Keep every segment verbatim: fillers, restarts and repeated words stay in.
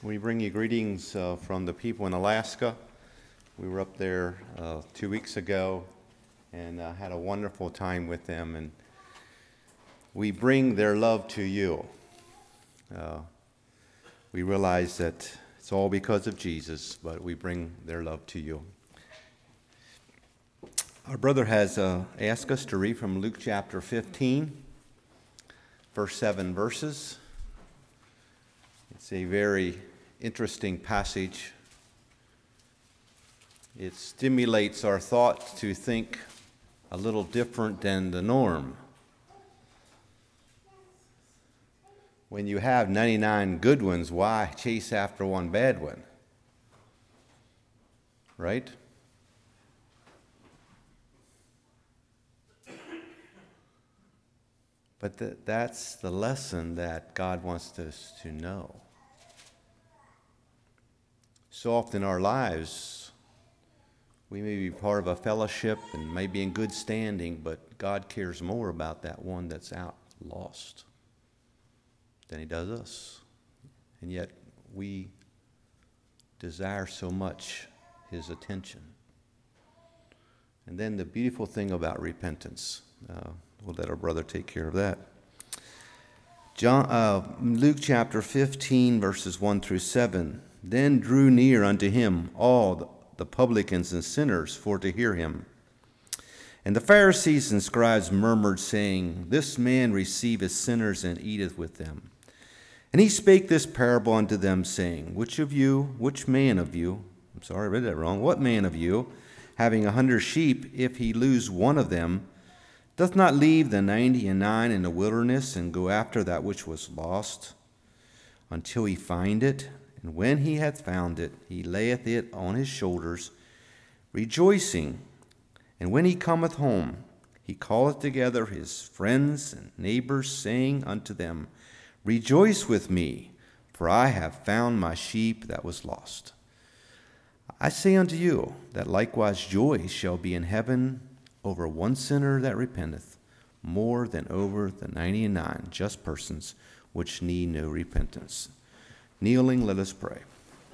We bring you greetings uh, from the people in Alaska. We were up there uh, two weeks ago and uh, had a wonderful time with them. And we bring their love to you. Uh, we realize that it's all because of Jesus, but we bring their love to you. Our brother has uh, asked us to read from Luke chapter fifteen, first seven verses. It's a very interesting passage. It stimulates our thought to think a little different than the norm. When you have ninety-nine good ones, why chase after one bad one? Right? But th- that's the lesson that God wants us to know. So often in our lives, we may be part of a fellowship and may be in good standing, but God cares more about that one that's out lost than he does us. And yet we desire so much his attention. And then the beautiful thing about repentance, uh, we'll let our brother take care of that. John, uh, Luke chapter fifteen, verses one through seven. Then drew near unto him all the publicans and sinners for to hear him. And the Pharisees and scribes murmured, saying, This man receiveth sinners and eateth with them. And he spake this parable unto them, saying, Which of you, which man of you, I'm sorry, I read that wrong, what man of you, having a hundred sheep, if he lose one of them, doth not leave the ninety and nine in the wilderness, and go after that which was lost, until he find it? And when he hath found it, he layeth it on his shoulders, rejoicing. And when he cometh home, he calleth together his friends and neighbors, saying unto them, Rejoice with me, for I have found my sheep that was lost. I say unto you, that likewise joy shall be in heaven over one sinner that repenteth, more than over the ninety and nine just persons which need no repentance. Kneeling, let us pray.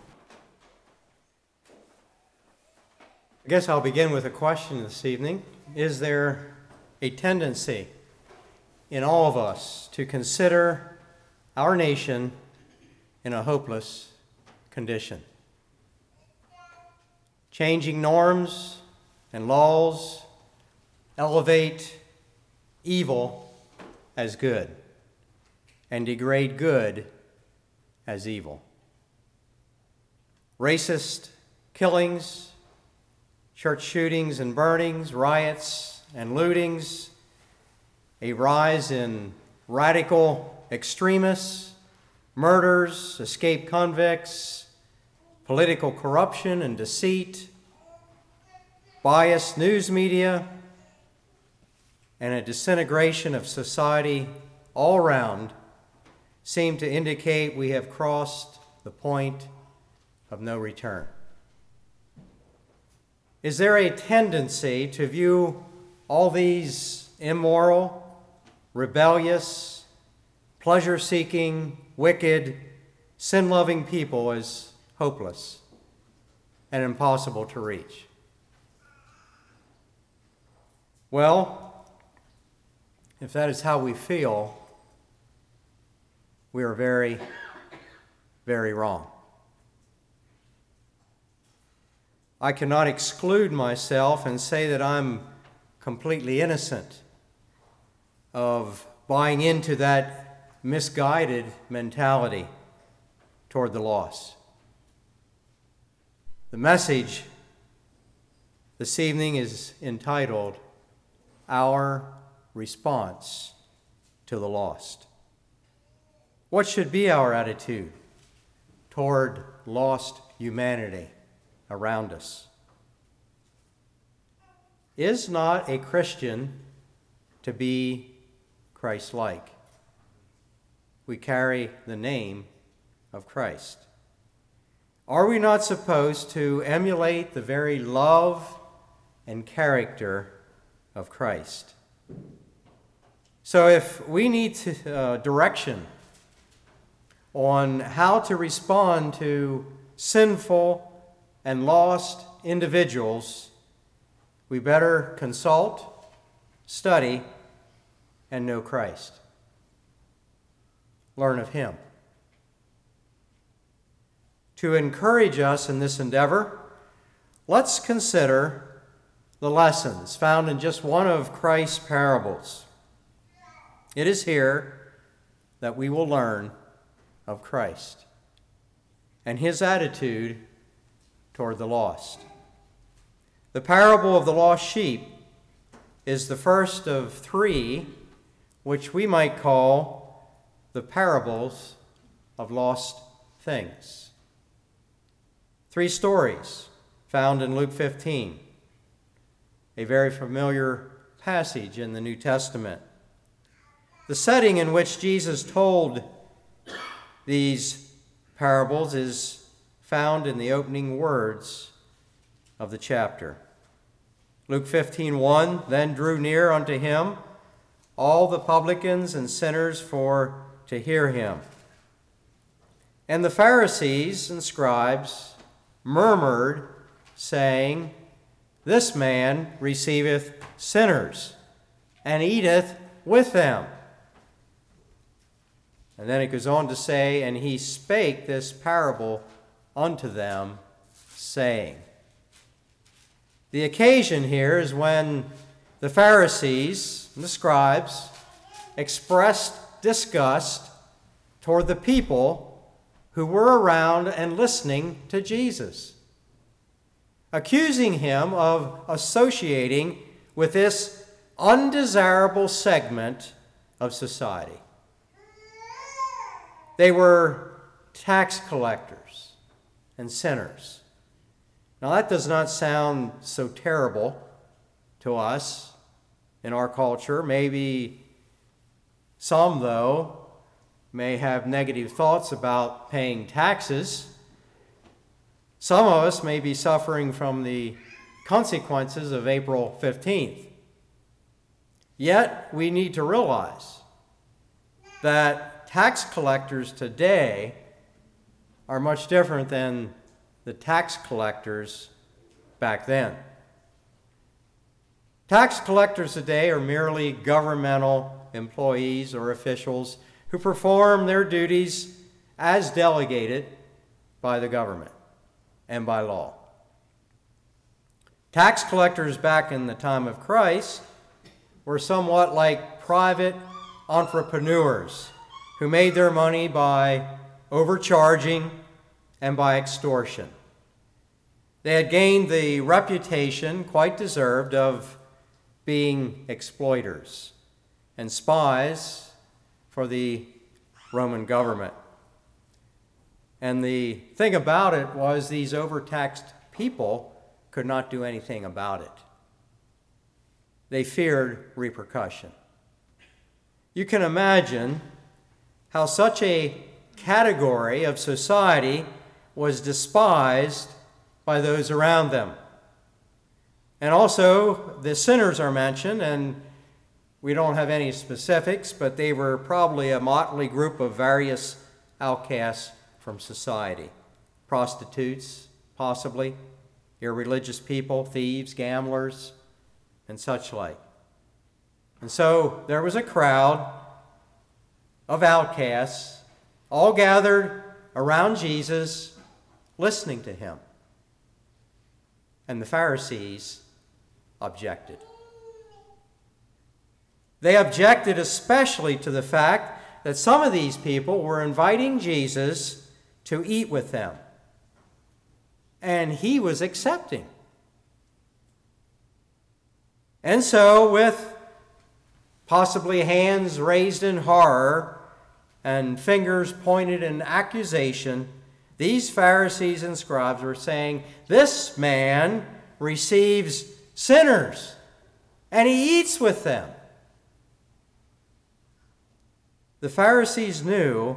I guess I'll begin with a question this evening. Is there a tendency in all of us to consider our nation in a hopeless condition? Changing norms and laws elevate evil as good and degrade good as evil. Racist killings, church shootings and burnings, riots and lootings, a rise in radical extremists, murders, escaped convicts, political corruption and deceit, biased news media, and a disintegration of society all around seem to indicate we have crossed the point of no return. Is there a tendency to view all these immoral, rebellious, pleasure-seeking, wicked, sin-loving people as hopeless and impossible to reach? Well, if that is how we feel, we are very, very wrong. I cannot exclude myself and say that I'm completely innocent of buying into that misguided mentality toward the lost. The message this evening is entitled, Our Response to the Lost. What should be our attitude toward lost humanity around us? Is not a Christian to be Christ-like? We carry the name of Christ. Are we not supposed to emulate the very love and character of Christ? So if we need to, uh, direction on how to respond to sinful and lost individuals, we better consult, study, and know Christ. Learn of Him. To encourage us in this endeavor, let's consider the lessons found in just one of Christ's parables. It is here that we will learn of Christ and His attitude toward the lost. The parable of the lost sheep is the first of three, which we might call the parables of lost things. Three stories found in Luke fifteen, a very familiar passage in the New Testament. The setting in which Jesus told these parables is found in the opening words of the chapter. Luke fifteen one, then drew near unto him all the publicans and sinners for to hear him. And the Pharisees and scribes murmured, saying, This man receiveth sinners, and eateth with them. And then it goes on to say, And he spake this parable unto them, saying. The occasion here is when the Pharisees and the scribes expressed disgust toward the people who were around and listening to Jesus, accusing him of associating with this undesirable segment of society. They were tax collectors and sinners. Now that does not sound so terrible to us in our culture. Maybe some, though, may have negative thoughts about paying taxes. Some of us may be suffering from the consequences of April fifteenth. Yet we need to realize that tax collectors today are much different than the tax collectors back then. Tax collectors today are merely governmental employees or officials who perform their duties as delegated by the government and by law. Tax collectors back in the time of Christ were somewhat like private entrepreneurs who made their money by overcharging and by extortion. They had gained the reputation, quite deserved, of being exploiters and spies for the Roman government. And the thing about it was these overtaxed people could not do anything about it. They feared repercussion. You can imagine how such a category of society was despised by those around them. And also, the sinners are mentioned, and we don't have any specifics, but they were probably a motley group of various outcasts from society. Prostitutes, possibly, irreligious people, thieves, gamblers, and such like. And so there was a crowd of outcasts, all gathered around Jesus, listening to him. And the Pharisees objected. They objected especially to the fact that some of these people were inviting Jesus to eat with them. And he was accepting. And so, with possibly hands raised in horror and fingers pointed in accusation, these Pharisees and scribes were saying, This man receives sinners, and he eats with them. The Pharisees knew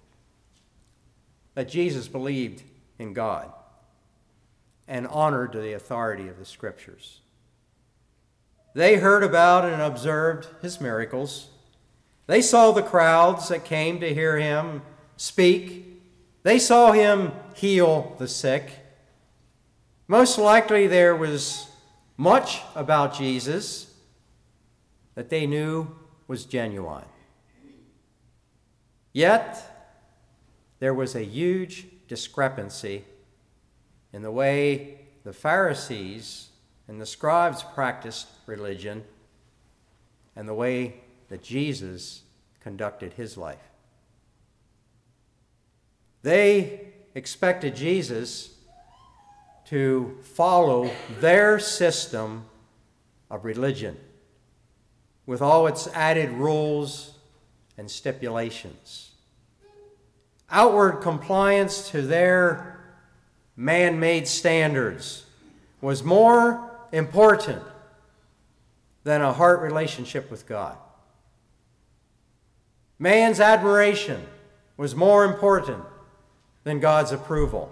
that Jesus believed in God and honored the authority of the Scriptures. They heard about and observed his miracles. They saw the crowds that came to hear him speak. They saw him heal the sick. Most likely there was much about Jesus that they knew was genuine. Yet, there was a huge discrepancy in the way the Pharisees and the scribes practiced religion and the way that Jesus conducted his life. They expected Jesus to follow their system of religion with all its added rules and stipulations. Outward compliance to their man-made standards was more important than a heart relationship with God. Man's admiration was more important than God's approval.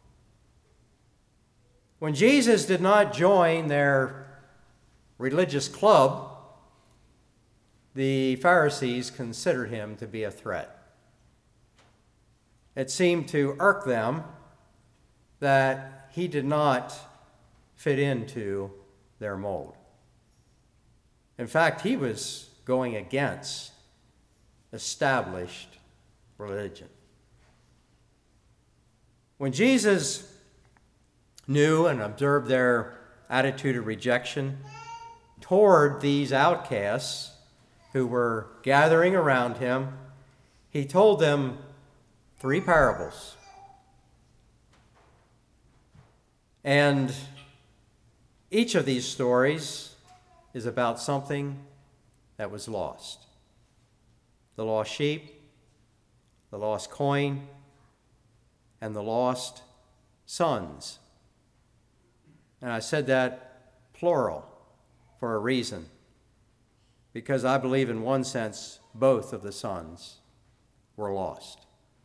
When Jesus did not join their religious club, the Pharisees considered him to be a threat. It seemed to irk them that he did not fit into their mold. In fact, he was going against established religion. When Jesus knew and observed their attitude of rejection toward these outcasts who were gathering around him, he told them three parables. And each of these stories is about something that was lost. The lost sheep, the lost coin, and the lost sons. And I said that plural for a reason, because I believe in one sense both of the sons were lost.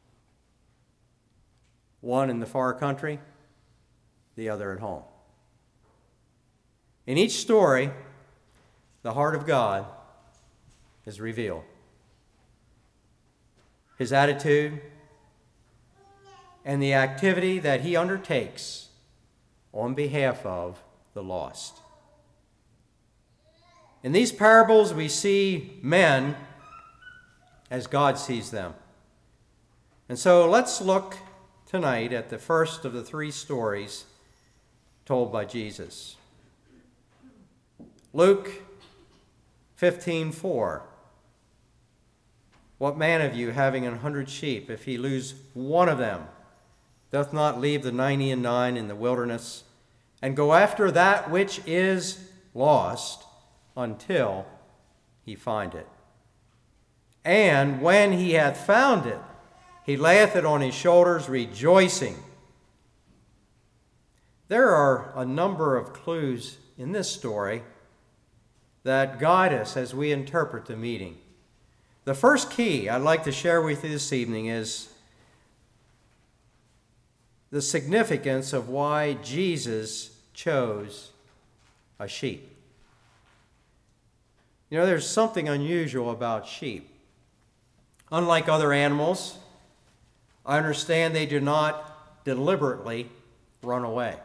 One in the far country, the other at home. In each story, the heart of God is revealed. His attitude and the activity that he undertakes on behalf of the lost. In these parables, we see men as God sees them. And so let's look tonight at the first of the three stories told by Jesus. Luke fifteen four. What man of you, having an hundred sheep, if he lose one of them, doth not leave the ninety and nine in the wilderness, and go after that which is lost until he find it? And when he hath found it, he layeth it on his shoulders, rejoicing. There are a number of clues in this story that guide us as we interpret the meeting. The first key I'd like to share with you this evening is the significance of why Jesus chose a sheep. You know, there's something unusual about sheep. Unlike other animals, I understand they do not deliberately run away.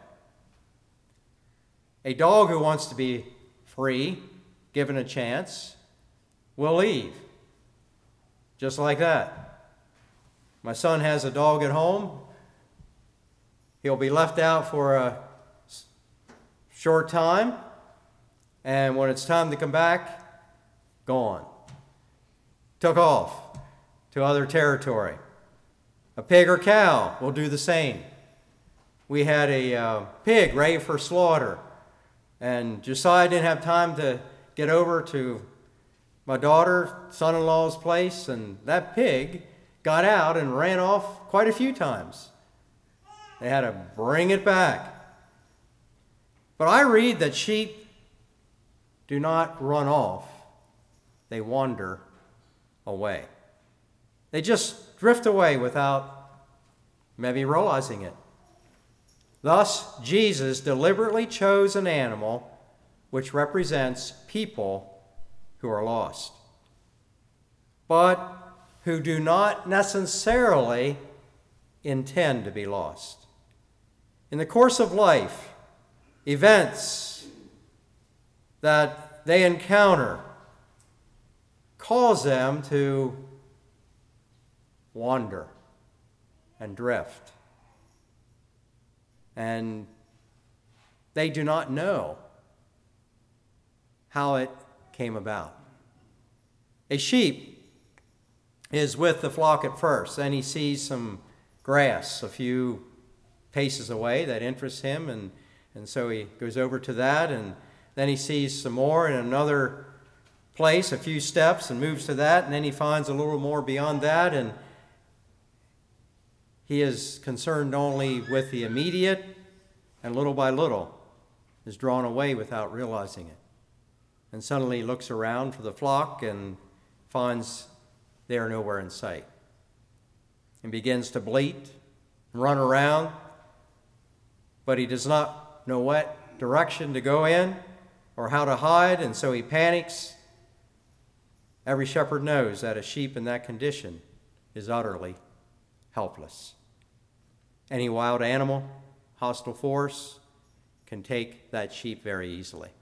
A dog who wants to be free, given a chance, will leave. Just like that. My son has a dog at home. He'll be left out for a short time, and when it's time to come back, gone. Took off to other territory. A pig or cow will do the same. We had a uh, pig ready for slaughter, and Josiah didn't have time to get over to my daughter, son-in-law's place, and that pig got out and ran off quite a few times. They had to bring it back. But I read that sheep do not run off. They wander away. They just drift away without maybe realizing it. Thus, Jesus deliberately chose an animal which represents people who are lost. But who do not necessarily intend to be lost. In the course of life, events that they encounter cause them to wander and drift. And they do not know how it came about. A sheep is with the flock at first, then he sees some grass a few paces away that interests him, and, and so he goes over to that, and then he sees some more in another place, a few steps, and moves to that, and then he finds a little more beyond that, and he is concerned only with the immediate, and little by little is drawn away without realizing it. And suddenly he looks around for the flock and finds they are nowhere in sight, and begins to bleat and run around, but he does not know what direction to go in or how to hide, and so he panics. Every shepherd knows that a sheep in that condition is utterly helpless. Any wild animal, hostile force, can take that sheep very easily.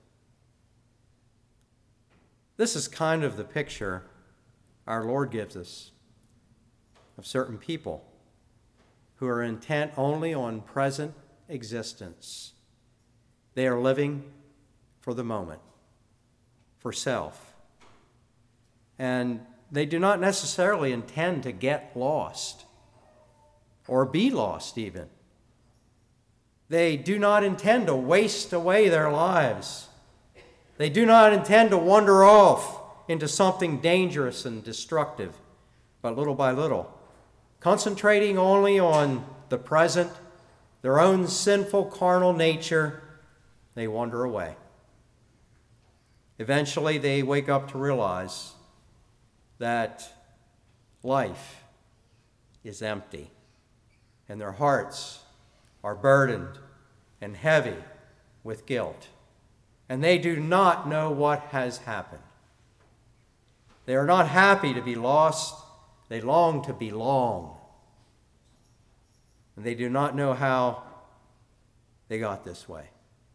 This is kind of the picture our Lord gives us of certain people who are intent only on present existence. They are living for the moment, for self. And they do not necessarily intend to get lost or be lost even. They do not intend to waste away their lives. They do not intend to wander off into something dangerous and destructive, but little by little, concentrating only on the present, their own sinful carnal nature, they wander away. Eventually, they wake up to realize that life is empty, and their hearts are burdened and heavy with guilt, and they do not know what has happened. They are not happy to be lost. They long to belong. And they do not know how they got this way.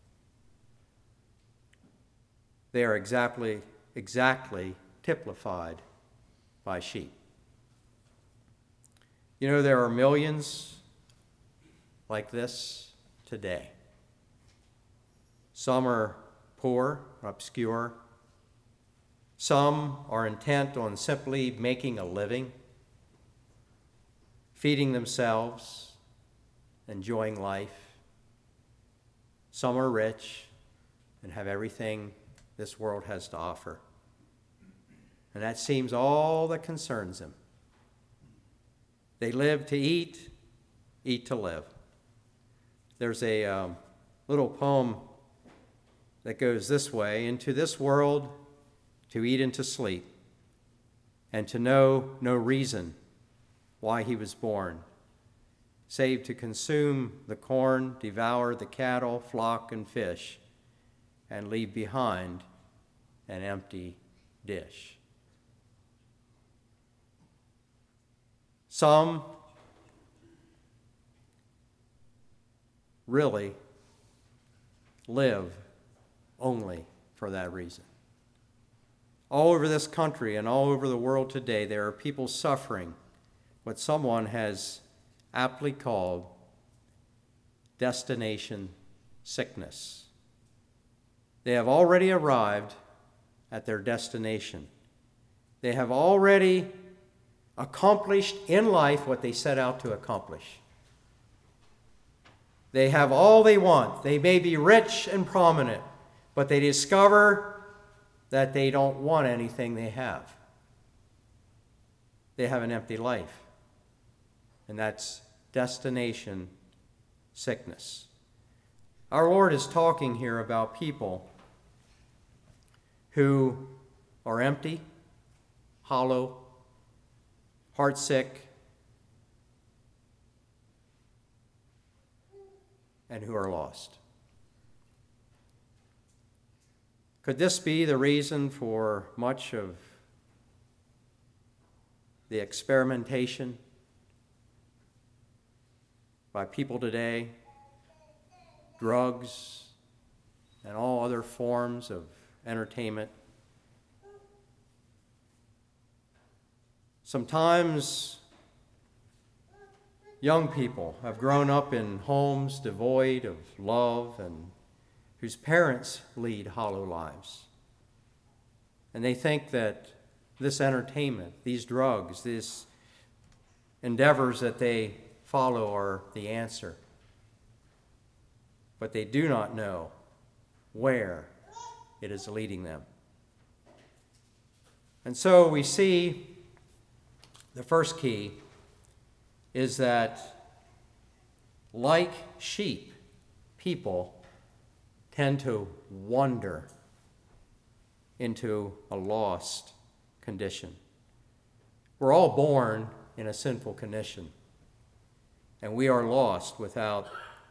They are exactly, exactly typified by sheep. You know, there are millions like this today. Some are poor, obscure. Some are intent on simply making a living, feeding themselves, enjoying life. Some are rich and have everything this world has to offer. And that seems all that concerns them. They live to eat, eat to live. There's a um, little poem that goes this way: into this world, to eat and to sleep, and to know no reason why he was born, save to consume the corn, devour the cattle, flock, and fish, and leave behind an empty dish. Some really live only for that reason. All over this country and all over the world today, there are people suffering what someone has aptly called destination sickness. They have already arrived at their destination. They have already accomplished in life what they set out to accomplish. They have all they want. They may be rich and prominent, but they discover that they don't want anything they have. They have an empty life, and that's destination sickness. Our Lord is talking here about people who are empty, hollow, heartsick, and who are lost. Could this be the reason for much of the experimentation by people today, drugs, and all other forms of entertainment. Sometimes young people have grown up in homes devoid of love and whose parents lead hollow lives. And they think that this entertainment, these drugs, these endeavors that they follow are the answer. But they do not know where it is leading them. And so we see the first key is that, like sheep, people tend to wander into a lost condition. We're all born in a sinful condition, and we are lost without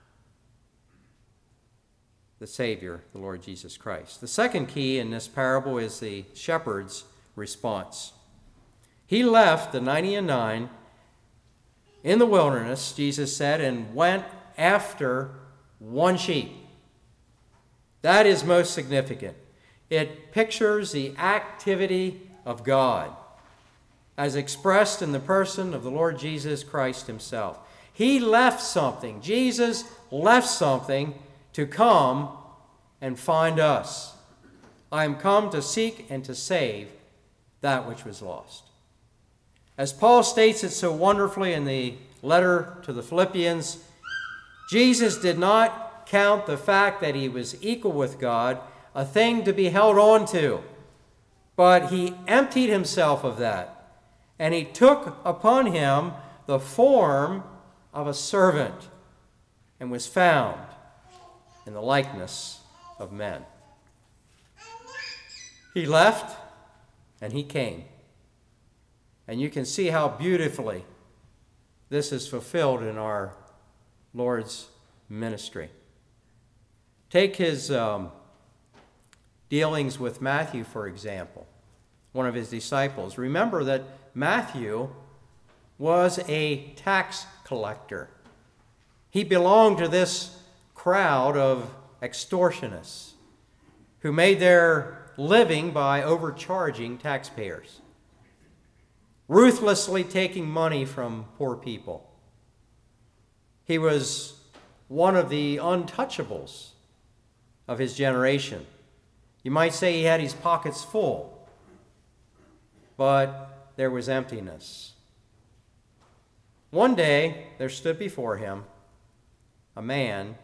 the Savior, the Lord Jesus Christ. The second key in this parable is the shepherd's response. He left the ninety and nine in the wilderness, Jesus said, and went after one sheep. That is most significant. It pictures the activity of God as expressed in the person of the Lord Jesus Christ himself. He left something. Jesus left something to come and find us. I am come to seek and to save that which was lost. As Paul states it so wonderfully in the letter to the Philippians, Jesus did not count the fact that he was equal with God a thing to be held on to, but he emptied himself of that, and he took upon him the form of a servant and was found in the likeness of men. He left and he came. And you can see how beautifully this is fulfilled in our Lord's ministry. Take his um, dealings with Matthew, for example, one of his disciples. Remember that Matthew was a tax collector. He belonged to this crowd of extortionists who made their living by overcharging taxpayers, ruthlessly taking money from poor people. He was one of the untouchables of his generation. You might say he had his pockets full, but there was emptiness. One day, there stood before him a man,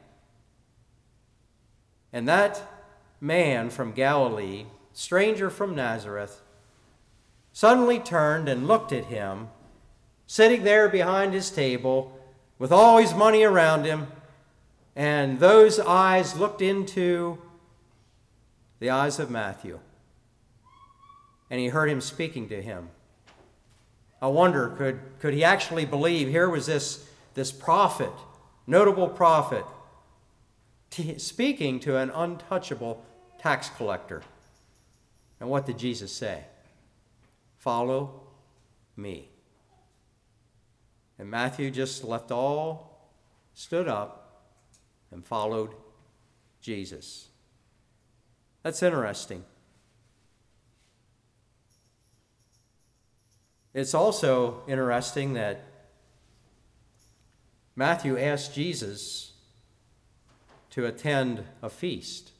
and that man from Galilee, stranger from Nazareth, suddenly turned and looked at him, sitting there behind his table with all his money around him, and those eyes looked into the eyes of Matthew, and he heard him speaking to him. I wonder, could, could he actually believe here was this, this prophet, notable prophet, t- speaking to an untouchable tax collector? And what did Jesus say? Follow me. And Matthew just left all, stood up, and followed Jesus. That's interesting. It's also interesting that Matthew asked Jesus to attend a feast.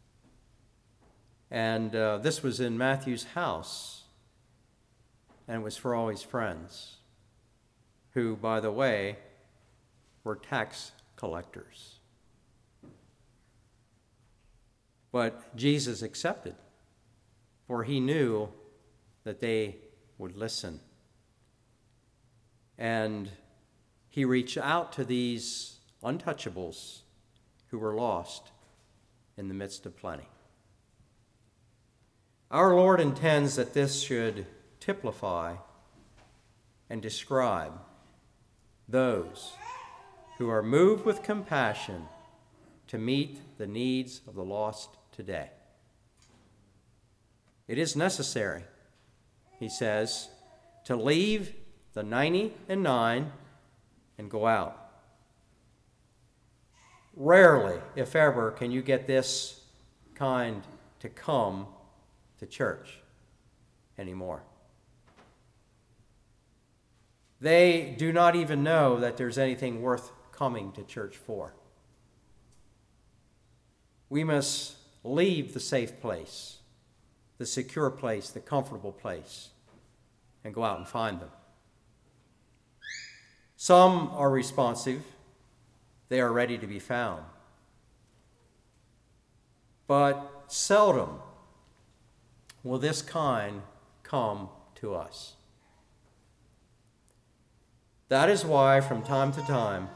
And uh, this was in Matthew's house, and it was for all his friends, who, by the way, were tax collectors. But Jesus accepted, for he knew that they would listen. And he reached out to these untouchables who were lost in the midst of plenty. Our Lord intends that this should typify and describe those who are moved with compassion to meet the needs of the lost today. It is necessary, he says, to leave the ninety and nine and go out. Rarely, if ever, can you get this kind to come to church anymore. They do not even know that there's anything worth coming to church for. We must leave the safe place, the secure place, the comfortable place, and go out and find them. Some are responsive. They are ready to be found. But seldom will this kind come to us. That is why, from time to time,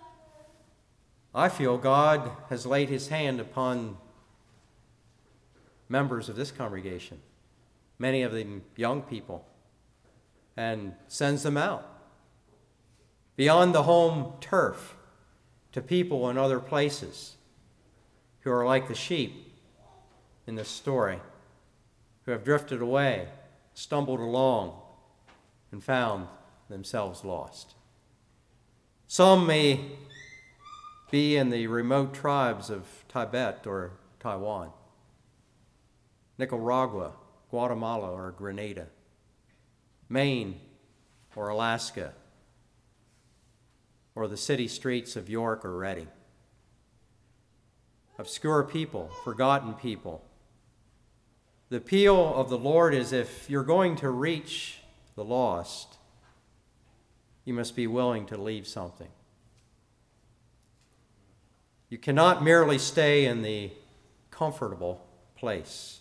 I feel God has laid his hand upon members of this congregation, many of them young people, and sends them out beyond the home turf to people in other places who are like the sheep in this story, who have drifted away, stumbled along, and found themselves lost. Some may be in the remote tribes of Tibet or Taiwan, Nicaragua, Guatemala, or Grenada, Maine or Alaska, or the city streets of York or Reading. Obscure people, forgotten people. The appeal of the Lord is, if you're going to reach the lost, you must be willing to leave something. You cannot merely stay in the comfortable place.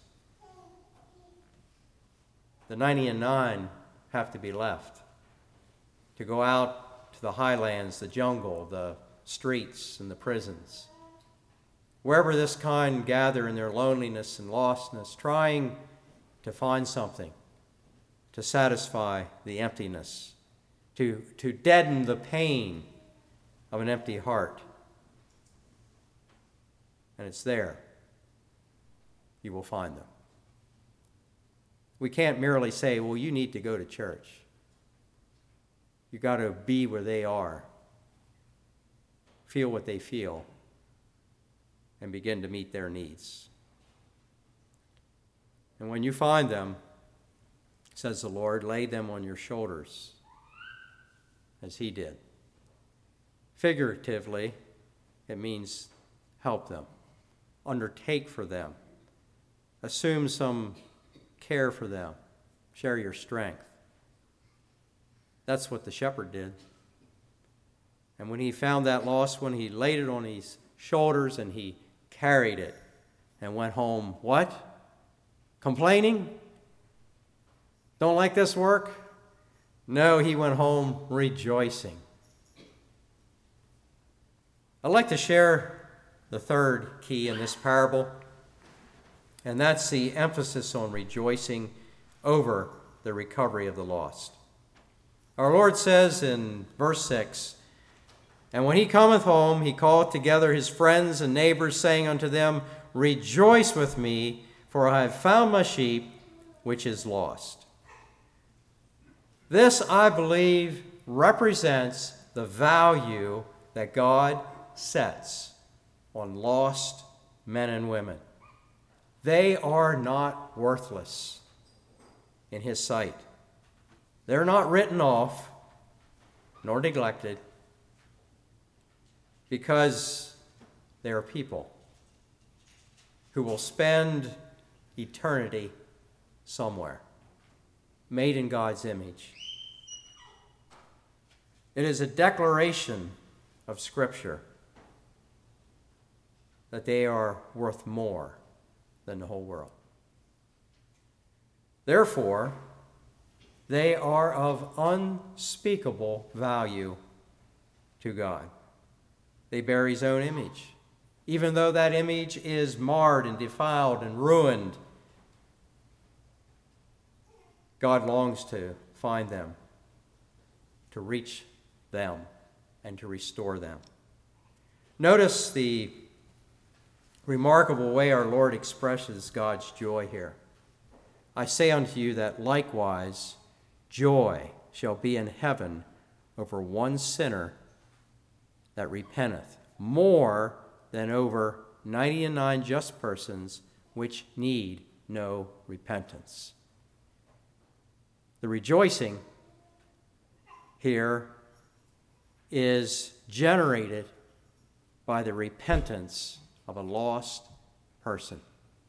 The ninety and nine have to be left to go out to the highlands, the jungle, the streets, and the prisons. Wherever this kind gather in their loneliness and lostness, trying to find something to satisfy the emptiness, to, to deaden the pain of an empty heart. And it's there. You will find them. We can't merely say, well, you need to go to church. You've got to be where they are, feel what they feel, and begin to meet their needs. And when you find them, says the Lord, lay them on your shoulders, as he did. Figuratively, it means help them, undertake for them, assume some care for them, share your strength. That's what the shepherd did. And when he found that lost one, he laid it on his shoulders and he carried it and went home, what? Complaining? Don't like this work? No, he went home rejoicing. I'd like to share the third key in this parable, and that's the emphasis on rejoicing over the recovery of the lost. Our Lord says in verse six, "And when he cometh home, he calleth together his friends and neighbors, saying unto them, Rejoice with me, for I have found my sheep, which is lost." This, I believe, represents the value that God sets on lost men and women. They are not worthless in his sight. They're not written off nor neglected because they are people who will spend eternity somewhere, made in God's image. It is a declaration of Scripture that they are worth more than the whole world. Therefore, they are of unspeakable value to God. They bear his own image. Even though that image is marred and defiled and ruined, God longs to find them, to reach them, and to restore them. Notice the remarkable way our Lord expresses God's joy here. "I say unto you that likewise joy shall be in heaven over one sinner that repenteth, more than over ninety and nine just persons which need no repentance. The rejoicing here is generated by the repentance of a lost person.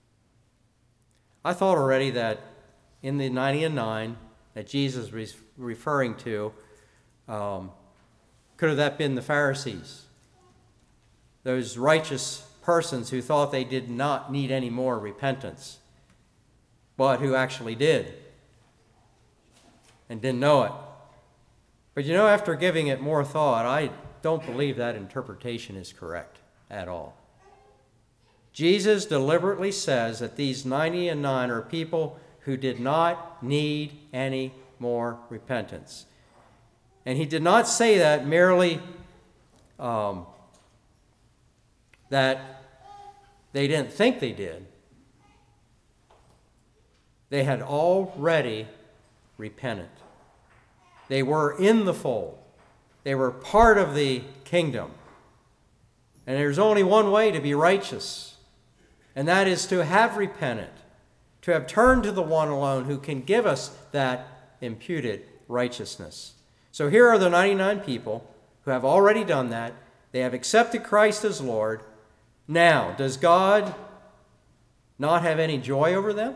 I thought already that in the ninety and nine that Jesus was referring to, um, could have that been the Pharisees, those righteous persons who thought they did not need any more repentance, but who actually did and didn't know it. But you know, after giving it more thought, I don't believe that interpretation is correct at all. Jesus deliberately says that these ninety and nine are people who did not need any more repentance. And he did not say that merely um, that they didn't think they did. They had already repented. They were in the fold. They were part of the kingdom. And there's only one way to be righteous, and that is to have repented, to have turned to the one alone who can give us that imputed righteousness. So here are the ninety-nine people who have already done that. They have accepted Christ as Lord. Now, does God not have any joy over them?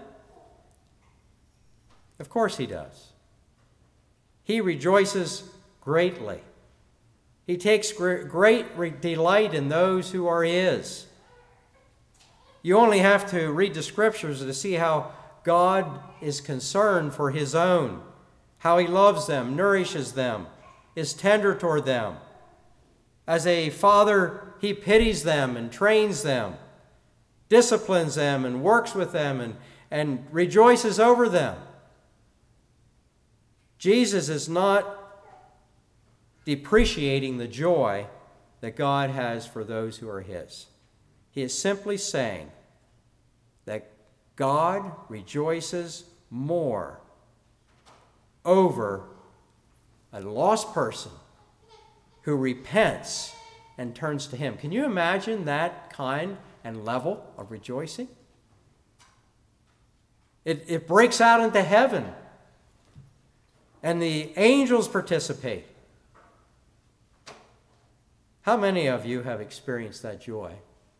Of course he does. He rejoices greatly. He takes great delight in those who are his. You only have to read the scriptures to see how God is concerned for his own, how he loves them, nourishes them, is tender toward them. As a father, he pities them and trains them, disciplines them and works with them and, and rejoices over them. Jesus is not depreciating the joy that God has for those who are his. He is simply saying that God rejoices more over a lost person who repents and turns to him. Can you imagine that kind and level of rejoicing? It, it breaks out into heaven, and the angels participate. How many of you have experienced that joy?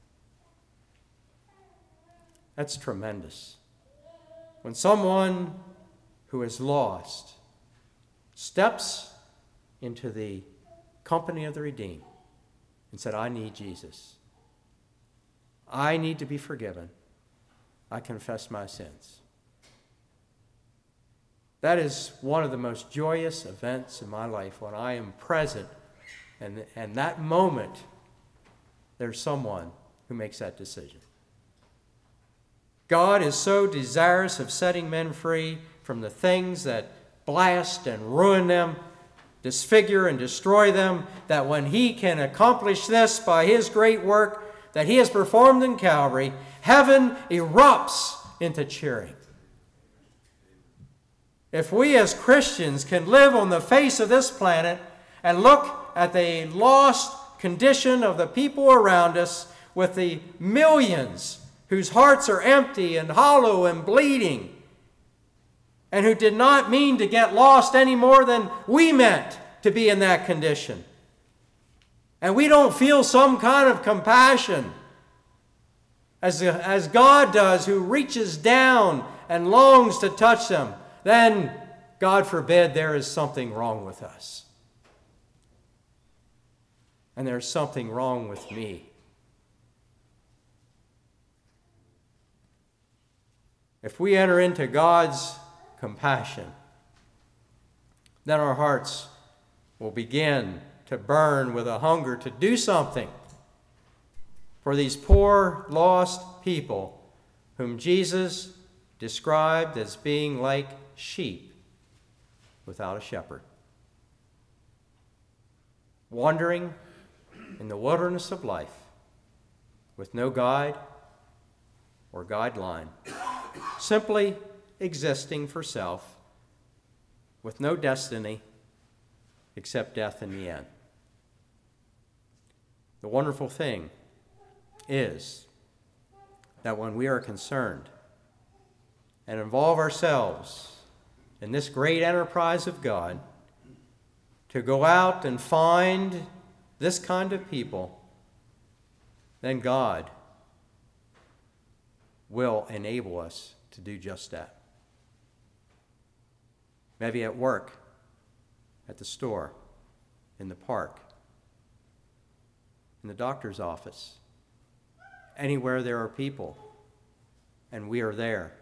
That's tremendous. When someone who is lost steps into the company of the redeemed and said, I need Jesus. I need to be forgiven. I confess my sins. That is one of the most joyous events in my life, when I am present, and, and that moment, there's someone who makes that decision. God is so desirous of setting men free from the things that blast and ruin them, disfigure and destroy them, that when he can accomplish this by his great work that he has performed in Calvary, heaven erupts into cheering. If we as Christians can live on the face of this planet and look at the lost condition of the people around us, with the millions whose hearts are empty and hollow and bleeding, and who did not mean to get lost any more than we meant to be in that condition, and we don't feel some kind of compassion as, as God does, who reaches down and longs to touch them, then, God forbid, there is something wrong with us. And there's something wrong with me. If we enter into God's compassion, then our hearts will begin to burn with a hunger to do something for these poor, lost people whom Jesus described as being like sheep without a shepherd, wandering in the wilderness of life with no guide or guideline, simply existing for self with no destiny except death in the end. The wonderful thing is that when we are concerned and involve ourselves in this great enterprise of God to go out and find this kind of people, then God will enable us to do just that. Maybe at work, at the store, in the park, in the doctor's office, anywhere there are people, and we are there.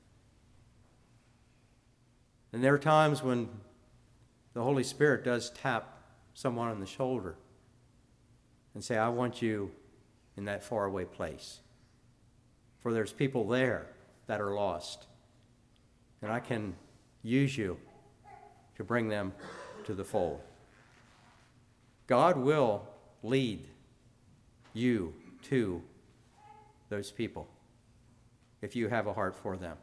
And there are times when the Holy Spirit does tap someone on the shoulder and say, I want you in that faraway place. For there's people there that are lost, and I can use you to bring them to the fold. God will lead you to those people if you have a heart for them.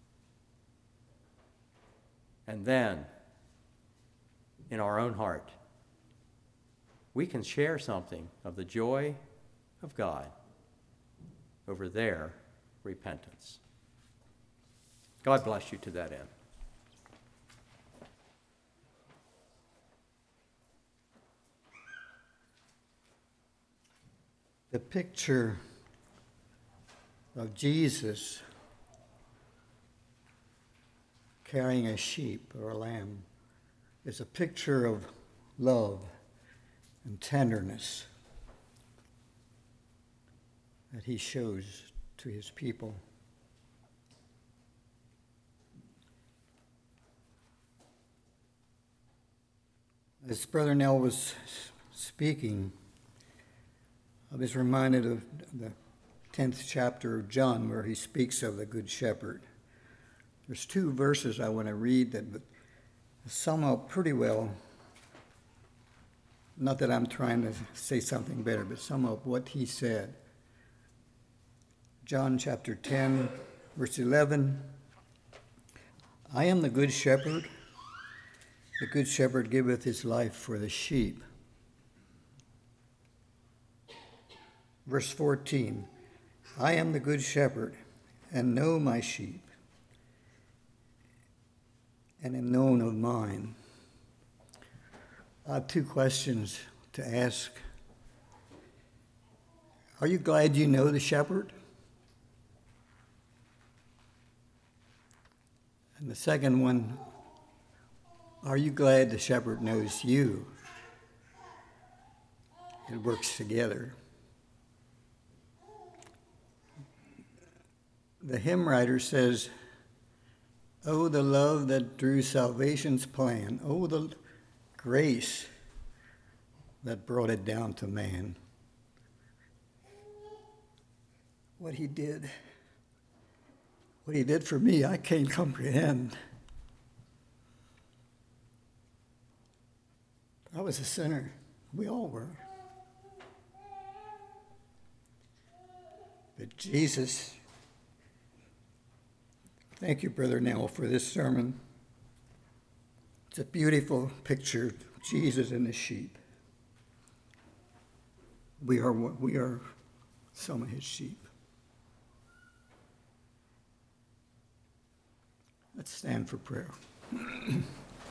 And then, in our own heart, we can share something of the joy of God over their repentance. God bless you to that end. The picture of Jesus carrying a sheep or a lamb is a picture of love and tenderness that he shows to his people. As Brother Nell was speaking, I was reminded of the tenth chapter of John where he speaks of the Good Shepherd. There's two verses I want to read that sum up pretty well, not that I'm trying to say something better, but sum up what he said. John chapter ten, verse eleven, I am the good shepherd. The good shepherd giveth his life for the sheep. Verse fourteen, I am the good shepherd, and know my sheep, and am known of mine. I have two questions to ask. Are you glad you know the shepherd? And the second one, are you glad the shepherd knows you? It works together. The hymn writer says, oh, the love that drew salvation's plan. Oh, the grace that brought it down to man. What he did, what he did for me, I can't comprehend. I was a sinner. We all were. But Jesus, thank you, Brother Nell, for this sermon. It's a beautiful picture of Jesus and the sheep. We are, we are some of his sheep. Let's stand for prayer.